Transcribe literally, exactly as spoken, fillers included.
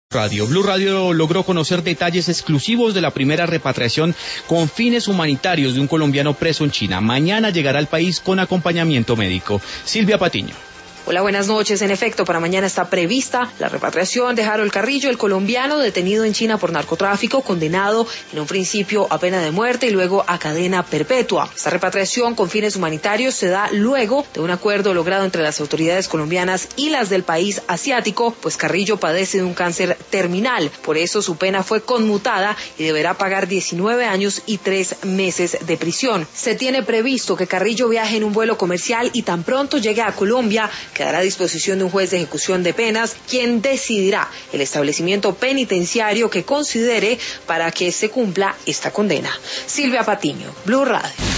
Radio. Blue Radio logró conocer detalles exclusivos de la primera repatriación con fines humanitarios de un colombiano preso en China. Mañana llegará al país con acompañamiento médico. Silvia Patiño. Hola, buenas noches. En efecto, para mañana está prevista la repatriación de Harold Carrillo, el colombiano detenido en China por narcotráfico, condenado en un principio a pena de muerte y luego a cadena perpetua. Esta repatriación con fines humanitarios se da luego de un acuerdo logrado entre las autoridades colombianas y las del país asiático, pues Carrillo padece de un cáncer terminal. Por eso su pena fue conmutada y deberá pagar diecinueve años y tres meses de prisión. Se tiene previsto que Carrillo viaje en un vuelo comercial y tan pronto llegue a Colombia, quedará a disposición de un juez de ejecución de penas, quien decidirá el establecimiento penitenciario que considere para que se cumpla esta condena. Silvia Patiño, Blue Radio.